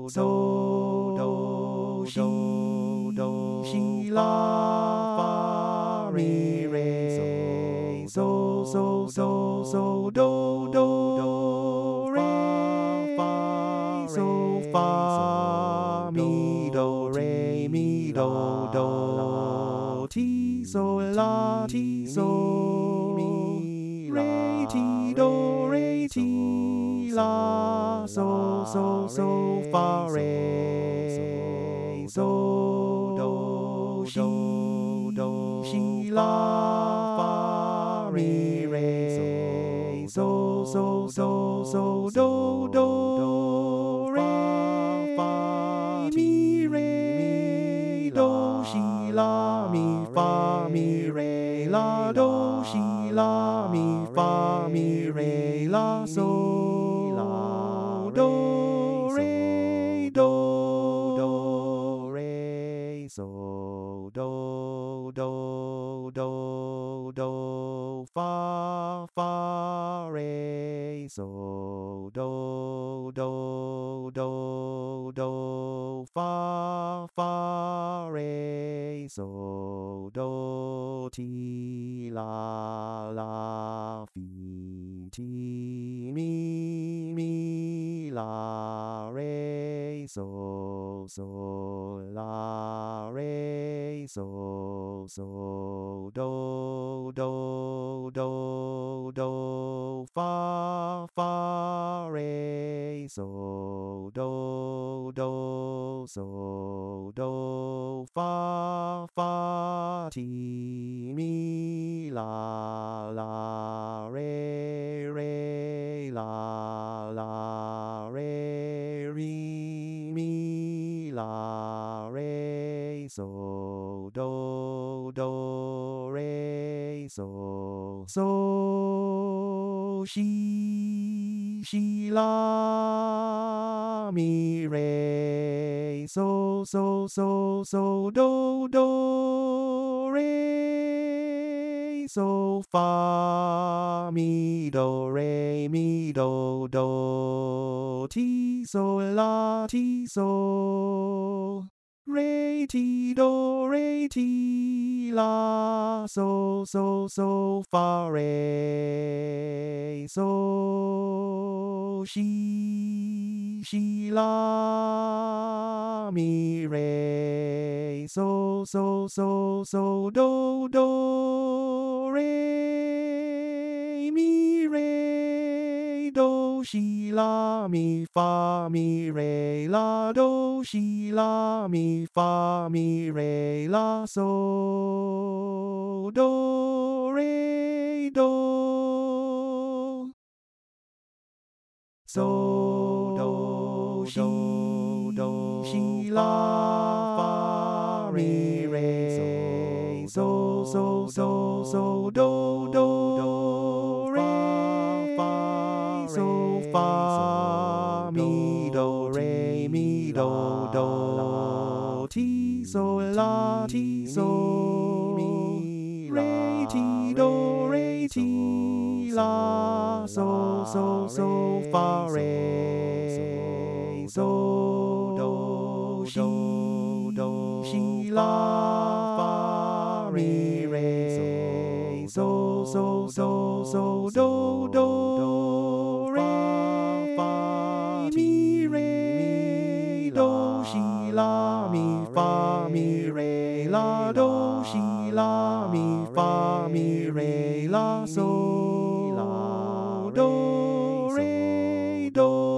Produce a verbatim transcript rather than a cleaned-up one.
so do shi do shi la fa re re so so so so do do do re fa so fa mi do re mi do do ti so la ti so mi re ti do re ti la so so so fa re so do shi do shi la fa re re so so so so do do re fa mi re do shi la mi fa mi re la do shi la mi fa mi re la so la do re do do re so do do do do fa fa re so do do do do fa fa re so do ti la la fi ti mi mi la re so so la re so so do do do do fa fa re so do do so do fa fa ti mi la la re re la la re re mi la re so do do re so so shi shi la mi re so so so so do do re so fa mi do re mi do do ti so la ti so re ti do re ti la so so so fa re so shi shi la mi re so so so so do do re mi re do shi la mi fa mi re la do shi la mi fa mi re la so do re do so do shi do shi la fa re re so so so so do do re fa so fa mi do re mi do do ti so la ti so mi re ti do re ti la so so so fa re so do shi do shi la fa re re so so so so do do re fa mi re do shi la mi fa mi re la do shi la mi fa mi re la so la do re do